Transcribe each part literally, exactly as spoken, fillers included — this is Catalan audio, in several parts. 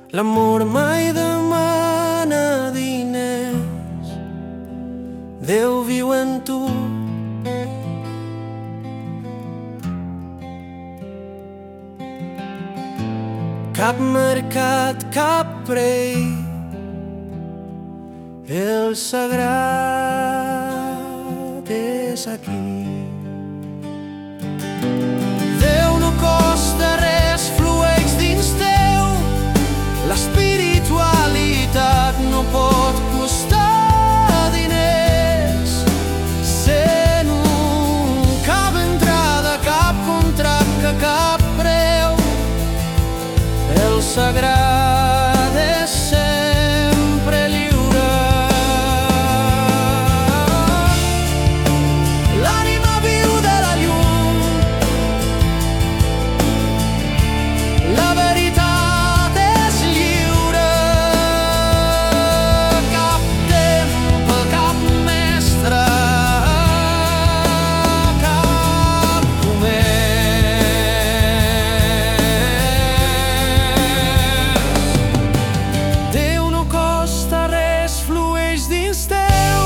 L'amor mai demana diners, Déu viu en tu. Cap mercat, cap rei, el sagrat és aquí. Déu no costa res, flueix dins teu. L'espiritualitat no pot costar diners. Ser un cap entrada, cap contracte, cap preu. El sagrat és sempre lliure. L'ànima viu de la llum, la veritat és lliure. Cap temple, cap mestre, cap comerç. Déu no costa res, flueix dins teu.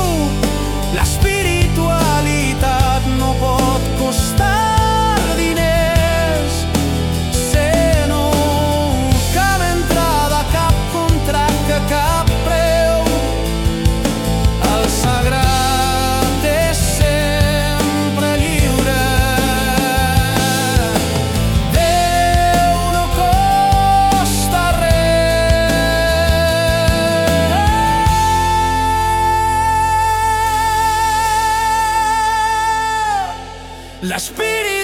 L'espiritualitat no pot costar diners. Ser no cap entrada, cap contracte, cap preu. El sagrat és sempre lliure. Déu no costa res. L'espírit